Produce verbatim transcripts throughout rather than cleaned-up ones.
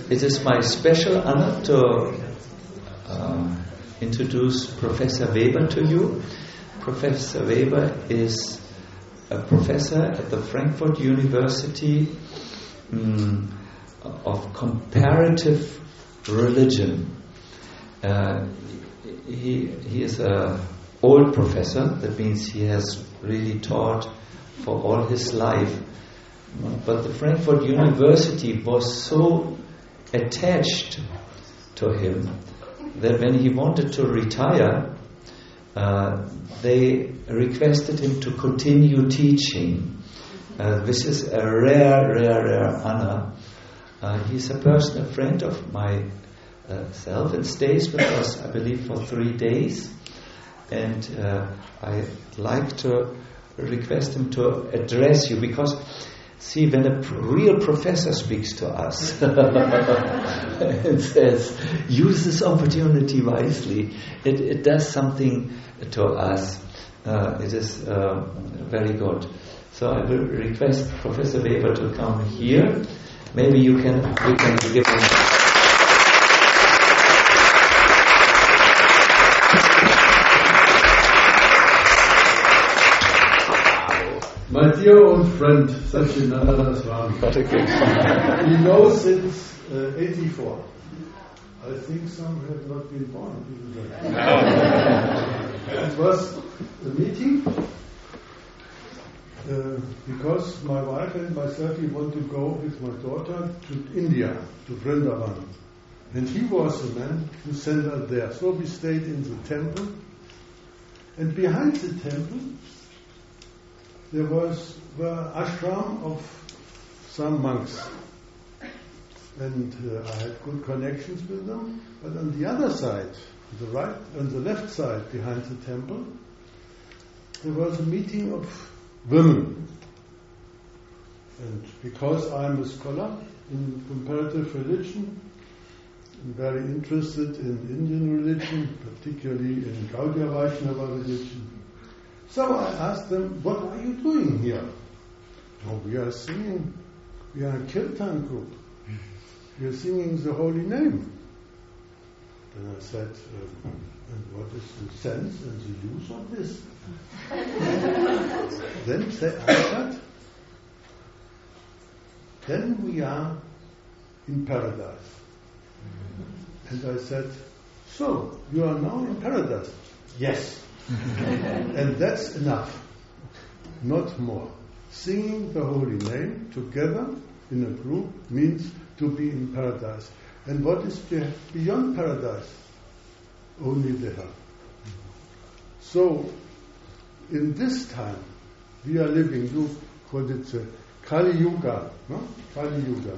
It is my special honor to uh, introduce Professor Weber to you. Professor Weber is a professor at the Frankfurt University um, of Comparative Religion. Uh, he, he is an old professor. That means he has really taught for all his life. But the Frankfurt University was so attached to him that when he wanted to retire, uh, they requested him to continue teaching. Uh, this is a rare, rare, rare honor. Uh, he's a personal friend of myself and stays with us, I believe, for three days. And uh, I'd like to request him to address you, because see, when a real professor speaks to us and says, use this opportunity wisely, it, it does something to us. Uh, it is uh, very good. So I will request Professor Weber to come here. Maybe you can, you can give him... My dear old friend, Satyananda Swami, he knows since uh, eighty-four. I think some have not been born. It was a meeting uh, because my wife and myself, we want to go with my daughter to India, to Vrindavan. And he was the man who sent us there. So we stayed in the temple. And behind the temple, there was the ashram of some monks, and uh, I had good connections with them. But on the other side, the right, on the left side behind the temple, there was a meeting of women. And because I'm a scholar in comparative religion, I'm very interested in Indian religion, particularly in Gaudiya Vaishnava religion. So I asked them, what are you doing here? Oh, we are singing, we are a kirtan group. We are singing the holy name. Then I said, uh, and what is the sense and the use of this? Then they answered, then we are in paradise. And I said, so, you are now in paradise? Yes. And that's enough, not more. Singing the holy name together in a group means to be in paradise. And what is beyond paradise? Only the hell. So, in this time, we are living, you called it uh, Kali Yuga, no? Kali Yuga.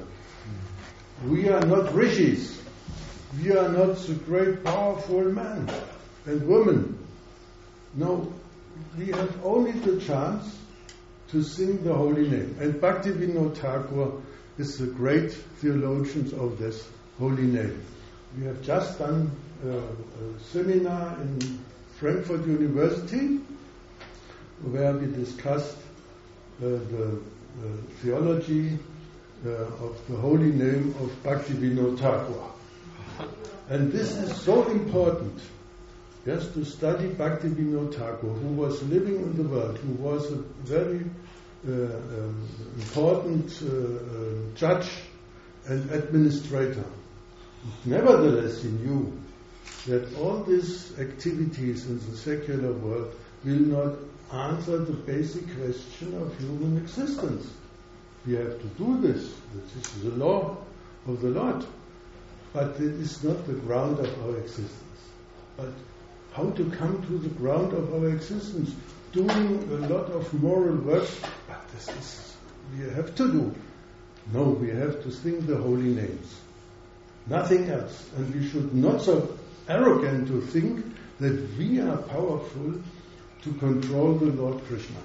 We are not rishis. We are not the great powerful men and women. No, we have only the chance to sing the holy name. And Bhaktivinoda Thakur is the great theologian of this holy name. We have just done uh, a seminar in Frankfurt University where we discussed uh, the uh, theology uh, of the holy name of Bhaktivinoda Thakur. And this is so important. Yes, to study Bhaktivinoda Thakur, who was living in the world, who was a very uh, um, important uh, uh, judge and administrator. Nevertheless, he knew that all these activities in the secular world will not answer the basic question of human existence. We have to do this. This is the law of the Lord. But it is not the ground of our existence. But how to come to the ground of our existence, doing a lot of moral work, but this is, we have to do. No, we have to sing the holy names. Nothing else. And we should not so arrogant to think that we are powerful to control the Lord Krishna.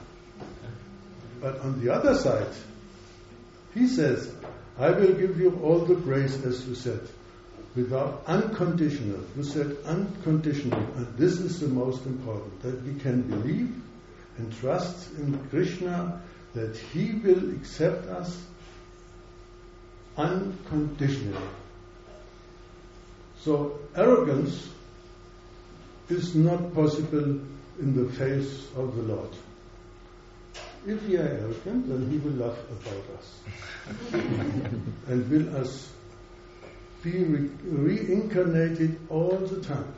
But on the other side, he says, I will give you all the grace, as you said, without unconditional. You said unconditional, and this is the most important, that we can believe and trust in Krishna, that he will accept us unconditionally. So arrogance is not possible in the face of the Lord. If we are arrogant, then He will laugh about us and will us be re- reincarnated all the time.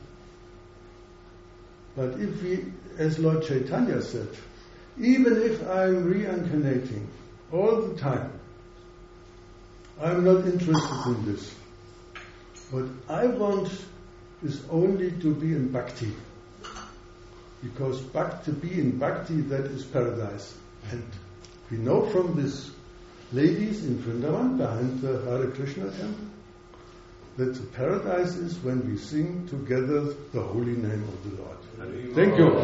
But if we, as Lord Chaitanya said, even if I'm reincarnating all the time, I'm not interested in this. What I want is only to be in bhakti. Because bhakti, to be in bhakti, that is paradise. And we know from these ladies in Vrindavan, behind the Hare Krishna temple, that the paradise is when we sing together the holy name of the Lord. Thank you.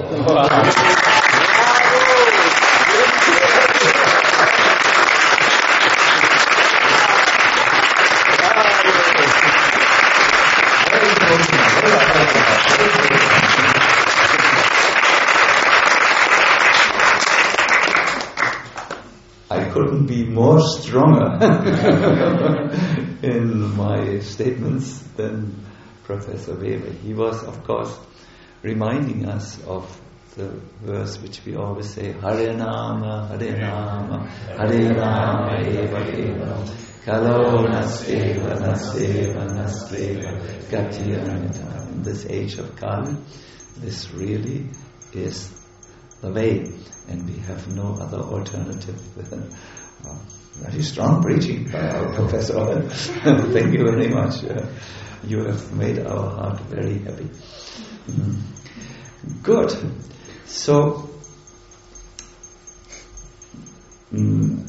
I couldn't be more stronger in my statements than Professor Weber. He was, of course, reminding us of the verse which we always say, Hare Nama, Hare Nama, Hare Nama, Eva Eva, Kalo Nasdeva, Nasdeva, Nasdeva, Gati Anita. In this age of Kali, this really is the way, and we have no other alternative. uh, very strong preaching by our professor. Thank you very much. Uh, you have made our heart very happy. Mm. Good. So, mm,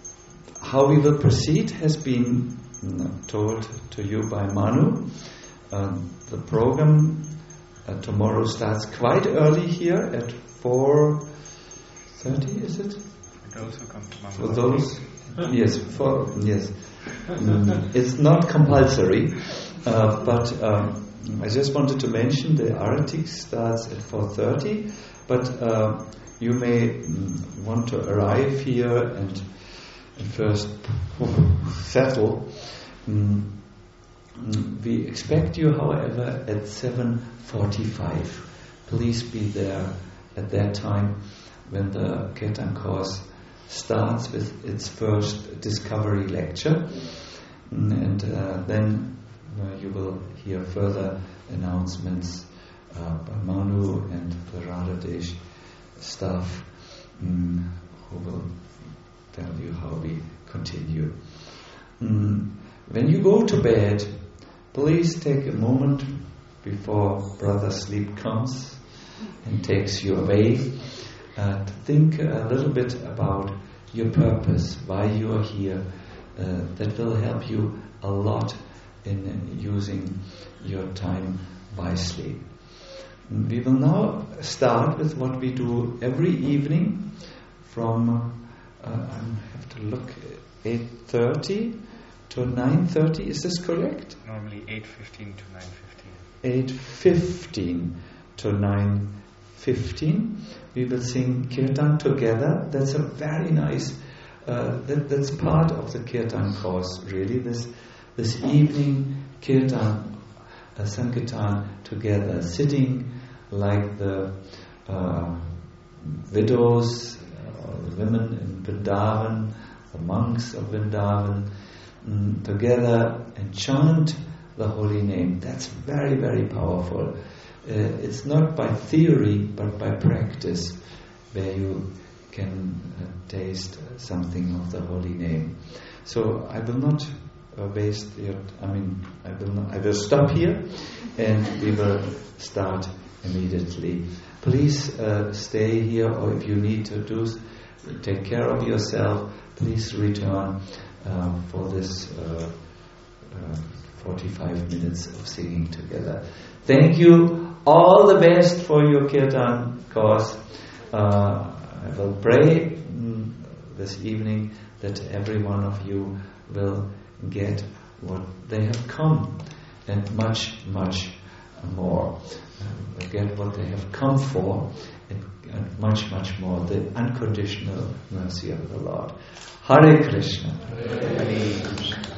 how we will proceed has been mm, told to you by Manu. Uh, the program uh, tomorrow starts quite early here at four thirty, is it? For those who come to For those, yes, for yes, mm, it's not compulsory, uh, but um, I just wanted to mention the Aratik starts at four thirty, but uh, you may mm, want to arrive here and, and first settle. Mm, mm, we expect you, however, at seven forty-five. Please be there at that time when the Kirtan course starts with its first discovery lecture, and uh, then uh, you will hear further announcements uh, by Manu and the Radhadesh staff, um, who will tell you how we continue. Um, when you go to bed, please take a moment before brother sleep comes and takes you away, uh, to think a little bit about your purpose, why you are here. Uh, that will help you a lot in uh, using your time wisely. We will now start with what we do every evening from, uh, I have to look, eight thirty to nine thirty, is this correct? Normally eight fifteen to nine fifteen. eight fifteen to nine fifteen. We will sing Kirtan together. That's a very nice, uh, that, that's part of the Kirtan course, really. This this evening, Kirtan, uh, Sankirtan together, sitting like the uh, widows, uh, the women in Vrindavan, the monks of Vrindavan, um, together and chant the holy name. That's very, very powerful. Uh, it's not by theory, but by practice, where you can uh, taste something of the holy name. So I will not uh, waste your. I mean, I will not. I will stop here, and we will start immediately. Please uh, stay here, or if you need to do, take care of yourself. Please return uh, for this uh, uh, forty-five minutes of singing together. Thank you. All the best for your Kirtan course. Uh, I will pray mm, this evening that every one of you will get what they have come, and much, much more. Uh, get what they have come for, and, and much, much more. The unconditional mercy of the Lord. Hare Krishna. Hare Krishna.